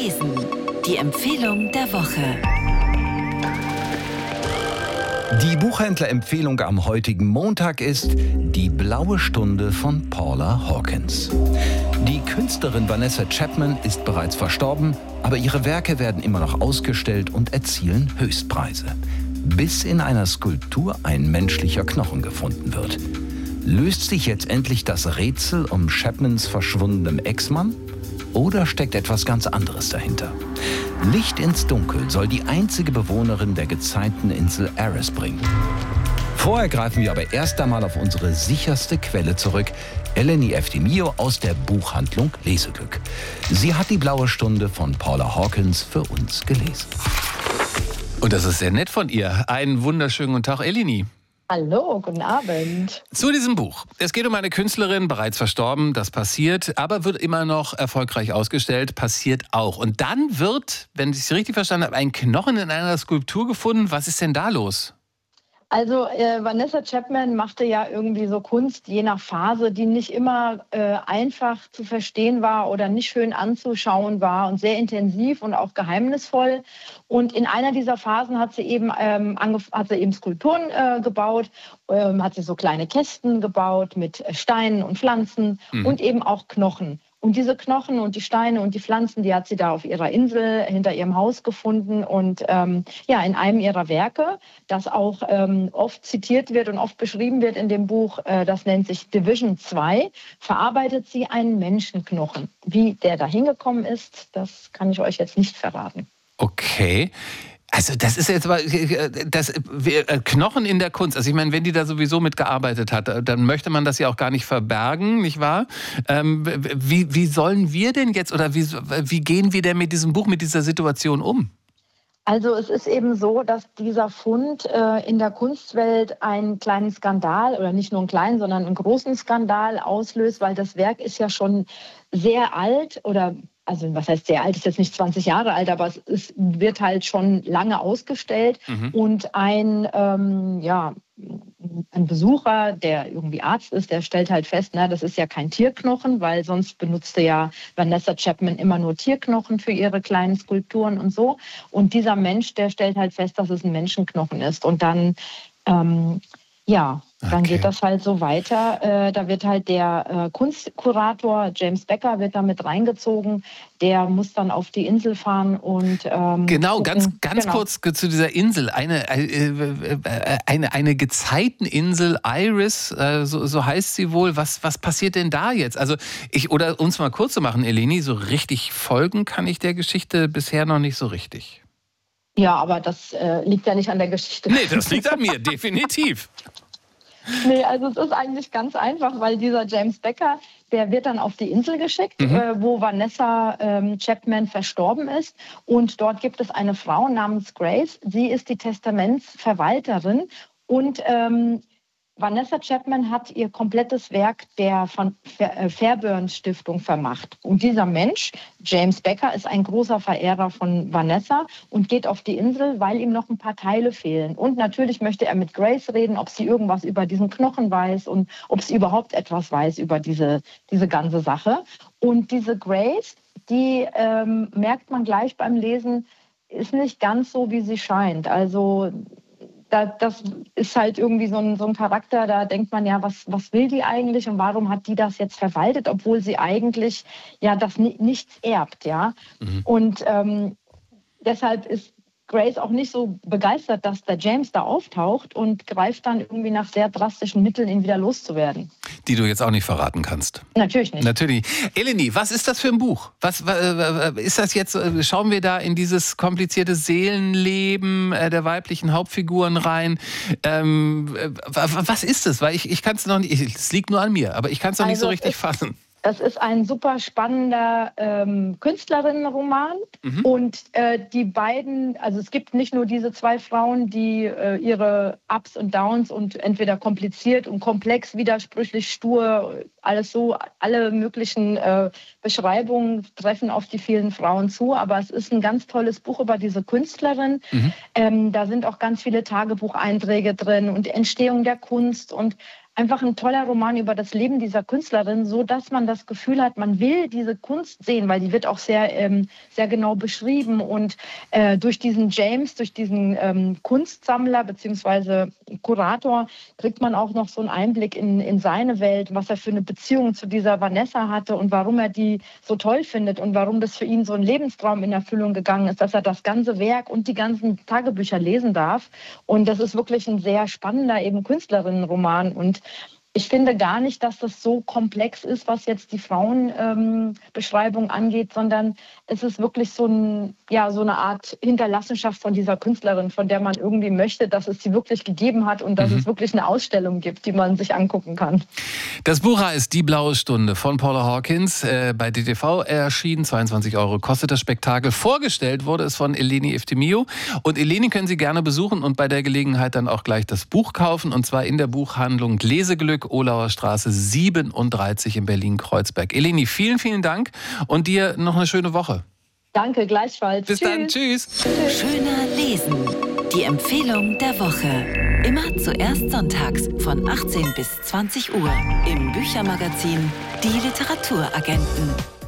Lesen. Die Empfehlung der Woche. Die Buchhändlerempfehlung am heutigen Montag ist Die blaue Stunde von Paula Hawkins. Die Künstlerin Vanessa Chapman ist bereits verstorben, aber ihre Werke werden immer noch ausgestellt und erzielen Höchstpreise. Bis in einer Skulptur ein menschlicher Knochen gefunden wird. Löst sich jetzt endlich das Rätsel um Chapmans verschwundenem Ex-Mann? Oder steckt etwas ganz anderes dahinter? Licht ins Dunkel soll die einzige Bewohnerin der gezeiten Insel Ares bringen. Vorher greifen wir aber erst einmal auf unsere sicherste Quelle zurück, Eleni Efthimiou aus der Buchhandlung Leseglück. Sie hat die blaue Stunde von Paula Hawkins für uns gelesen. Und das ist sehr nett von ihr. Einen wunderschönen guten Tag, Eleni. Hallo, guten Abend. Zu diesem Buch. Es geht um eine Künstlerin, bereits verstorben, das passiert, aber wird immer noch erfolgreich ausgestellt, passiert auch. Und dann wird, wenn ich es richtig verstanden habe, ein Knochen in einer Skulptur gefunden. Was ist denn da los? Also Vanessa Chapman machte ja irgendwie so Kunst, je nach Phase, die nicht immer einfach zu verstehen war oder nicht schön anzuschauen war und sehr intensiv und auch geheimnisvoll. Und in einer dieser Phasen hat sie eben, Skulpturen gebaut, hat sie so kleine Kästen gebaut mit Steinen und Pflanzen und eben auch Knochen. Und diese Knochen und die Steine und die Pflanzen, die hat sie da auf ihrer Insel hinter ihrem Haus gefunden. Und in einem ihrer Werke, das auch oft zitiert wird und oft beschrieben wird in dem Buch, das nennt sich Division 2, verarbeitet sie einen Menschenknochen. Wie der da hingekommen ist, das kann ich euch jetzt nicht verraten. Okay. Also das ist jetzt aber Knochen in der Kunst. Also ich meine, wenn die da sowieso mitgearbeitet hat, dann möchte man das ja auch gar nicht verbergen, nicht wahr? Wie sollen wir denn jetzt oder wie gehen wir denn mit diesem Buch, mit dieser Situation um? Also es ist eben so, dass dieser Fund in der Kunstwelt einen kleinen Skandal, oder nicht nur einen kleinen, sondern einen großen Skandal auslöst, weil das Werk ist ja schon sehr alt also was heißt sehr alt, ist jetzt nicht 20 Jahre alt, aber es wird halt schon lange ausgestellt. Und ein Besucher, der irgendwie Arzt ist, der stellt halt fest, das ist ja kein Tierknochen, weil sonst benutzte ja Vanessa Chapman immer nur Tierknochen für ihre kleinen Skulpturen und so. Und dieser Mensch, der stellt halt fest, dass es ein Menschenknochen ist. Und dann dann geht das halt so weiter. Da wird halt der Kunstkurator James Becker wird da mit reingezogen. Der muss dann auf die Insel fahren und genau, ganz kurz zu dieser Insel. Eine Gezeiteninsel, Iris, so heißt sie wohl. Was passiert denn da jetzt? Also oder um es mal kurz zu machen, Eleni, so richtig folgen kann ich der Geschichte bisher noch nicht so richtig. Ja, aber das liegt ja nicht an der Geschichte. Nee, das liegt an mir, definitiv. Nee, also es ist eigentlich ganz einfach, weil dieser James Becker, der wird dann auf die Insel geschickt, wo Vanessa Chapman verstorben ist. Und dort gibt es eine Frau namens Grace. Sie ist die Testamentsverwalterin und Vanessa Chapman hat ihr komplettes Werk der von Fairburn Stiftung vermacht. Und dieser Mensch, James Becker, ist ein großer Verehrer von Vanessa und geht auf die Insel, weil ihm noch ein paar Teile fehlen. Und natürlich möchte er mit Grace reden, ob sie irgendwas über diesen Knochen weiß und ob sie überhaupt etwas weiß über diese ganze Sache. Und diese Grace, die merkt man gleich beim Lesen, ist nicht ganz so, wie sie scheint. Also das ist halt irgendwie so ein Charakter, da denkt man ja, was will die eigentlich und warum hat die das jetzt verwaltet, obwohl sie eigentlich ja das nichts erbt, ja. Und deshalb ist Grace auch nicht so begeistert, dass der James da auftaucht und greift dann irgendwie nach sehr drastischen Mitteln, ihn wieder loszuwerden. Die du jetzt auch nicht verraten kannst. Natürlich nicht. Natürlich. Eleni, was ist das für ein Buch? Was ist das jetzt? Schauen wir da in dieses komplizierte Seelenleben der weiblichen Hauptfiguren rein? Was ist es? Weil ich kann es noch nicht, es liegt nur an mir, aber ich kann es noch nicht so richtig fassen. Das ist ein super spannender Künstlerinnenroman und die beiden, also es gibt nicht nur diese zwei Frauen, die ihre Ups und Downs und entweder kompliziert und komplex, widersprüchlich, stur, alles so, alle möglichen Beschreibungen treffen auf die vielen Frauen zu, aber es ist ein ganz tolles Buch über diese Künstlerin. Da sind auch ganz viele Tagebucheinträge drin und die Entstehung der Kunst und einfach ein toller Roman über das Leben dieser Künstlerin, so dass man das Gefühl hat, man will diese Kunst sehen, weil die wird auch sehr, sehr genau beschrieben. Und durch diesen James, durch diesen Kunstsammler bzw. Kurator, kriegt man auch noch so einen Einblick in seine Welt, was er für eine Beziehung zu dieser Vanessa hatte und warum er die so toll findet und warum das für ihn so ein Lebenstraum in Erfüllung gegangen ist, dass er das ganze Werk und die ganzen Tagebücher lesen darf. Und das ist wirklich ein sehr spannender eben Künstlerinnenroman. Und ich finde gar nicht, dass das so komplex ist, was jetzt die Frauenbeschreibung angeht, sondern es ist wirklich so eine Art Hinterlassenschaft von dieser Künstlerin, von der man irgendwie möchte, dass es sie wirklich gegeben hat und dass es wirklich eine Ausstellung gibt, die man sich angucken kann. Das Buch heißt Die blaue Stunde von Paula Hawkins, bei DTV erschienen, 22 € kostet das Spektakel. Vorgestellt wurde es von Eleni Eftimiou. Und Eleni können Sie gerne besuchen und bei der Gelegenheit dann auch gleich das Buch kaufen, und zwar in der Buchhandlung Leseglück, Olauer Straße 37 in Berlin-Kreuzberg. Eleni, vielen, vielen Dank und dir noch eine schöne Woche. Danke, gleichfalls. Bis dann, tschüss. Schöner Lesen. Die Empfehlung der Woche. Immer zuerst sonntags von 18 bis 20 Uhr im Büchermagazin Die Literaturagenten.